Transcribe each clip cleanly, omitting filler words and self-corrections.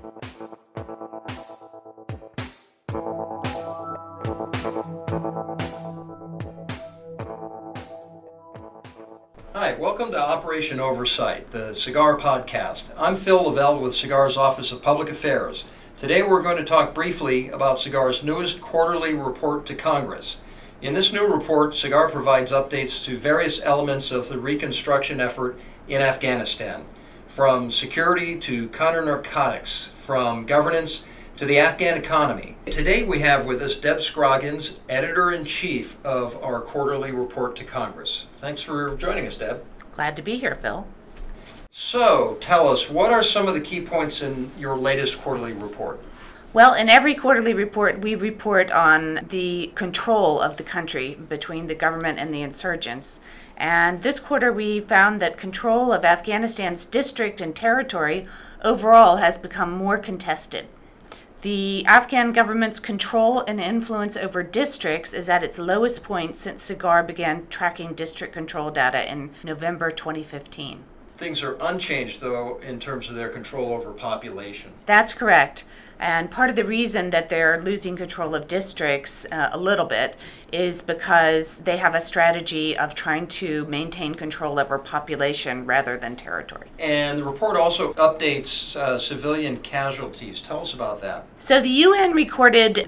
Hi, welcome to Operation Oversight, the Cigar Podcast. I'm Phil Lavelle with Cigar's Office of Public Affairs. Today we're going to talk briefly about Cigar's newest quarterly report to Congress. In this new report, Cigar provides updates to various elements of the reconstruction effort in Afghanistan, from security to counter-narcotics, from governance to the Afghan economy. Today we have with us Deb Scroggins, Editor-in-Chief of our quarterly report to Congress. Thanks for joining us, Deb. Glad to be here, Phil. So, tell us, what are some of the key points in your latest quarterly report? Well, in every quarterly report, we report on the control of the country between the government and the insurgents. And this quarter, we found that control of Afghanistan's district and territory overall has become more contested. The Afghan government's control and influence over districts is at its lowest point since Cigar began tracking district control data in November 2015. Things are unchanged, though, in terms of their control over population. That's correct. And part of the reason that they're losing control of districts a little bit is because they have a strategy of trying to maintain control over population rather than territory. And the report also updates civilian casualties. Tell us about that. So the UN recorded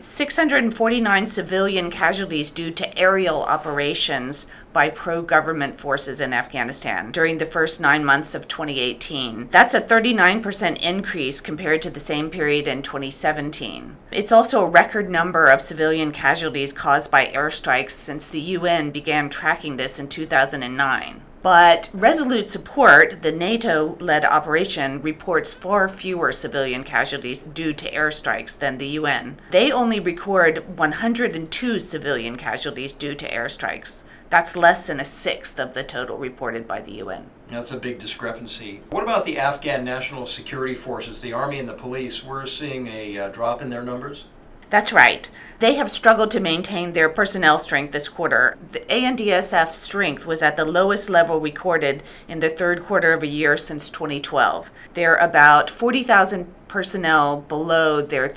649 civilian casualties due to aerial operations by pro-government forces in Afghanistan during the first 9 months of 2018. That's a 39% increase compared to the same period in 2017. It's also a record number of civilian casualties caused by airstrikes since the UN began tracking this in 2009. But Resolute Support, the NATO-led operation, reports far fewer civilian casualties due to airstrikes than the UN. They only record 102 civilian casualties due to airstrikes. That's less than a sixth of the total reported by the UN. That's a big discrepancy. What about the Afghan National Security Forces, the Army and the police? We're seeing a drop in their numbers? That's right. They have struggled to maintain their personnel strength this quarter. The ANDSF strength was at the lowest level recorded in the third quarter of a year since 2012. They're about 40,000 personnel below their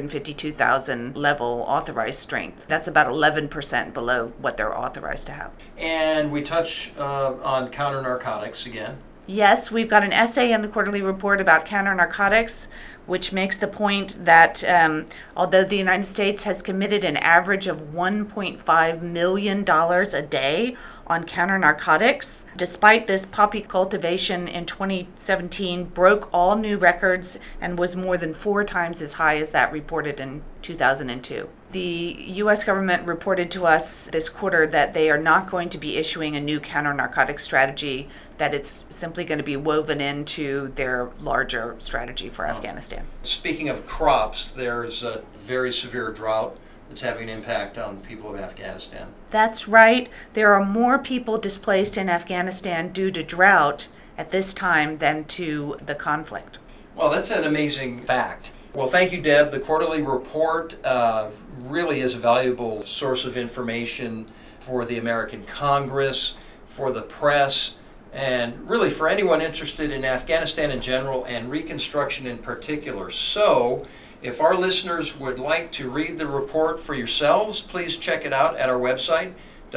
352,000 level authorized strength. That's about 11% below what they're authorized to have. And we touch on counter-narcotics again. Yes, we've got an essay in the quarterly report about counter-narcotics, which makes the point that although the United States has committed an average of $1.5 million a day on counter-narcotics, despite this, poppy cultivation in 2017 broke all new records and was more than 4 times as high as that reported in 2002. The U.S. government reported to us this quarter that they are not going to be issuing a new counter-narcotics strategy, that it's simply going to be woven into their larger strategy for Afghanistan. Speaking of crops, there's a very severe drought that's having an impact on the people of Afghanistan. That's right. There are more people displaced in Afghanistan due to drought at this time than to the conflict. Well, that's an amazing fact. Well, thank you, Deb. The quarterly report really is a valuable source of information for the American Congress, for the press, and really for anyone interested in Afghanistan in general and Reconstruction in particular. So, if our listeners would like to read the report for yourselves, please check it out at our website,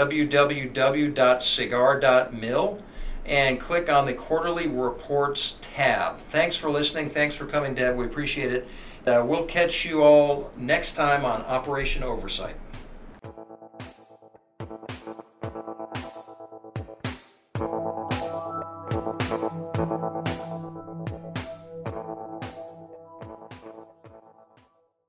www.cigar.mil, and click on the Quarterly Reports tab. Thanks for listening. Thanks for coming, Deb. We appreciate it. We'll catch you all next time on Operation Oversight.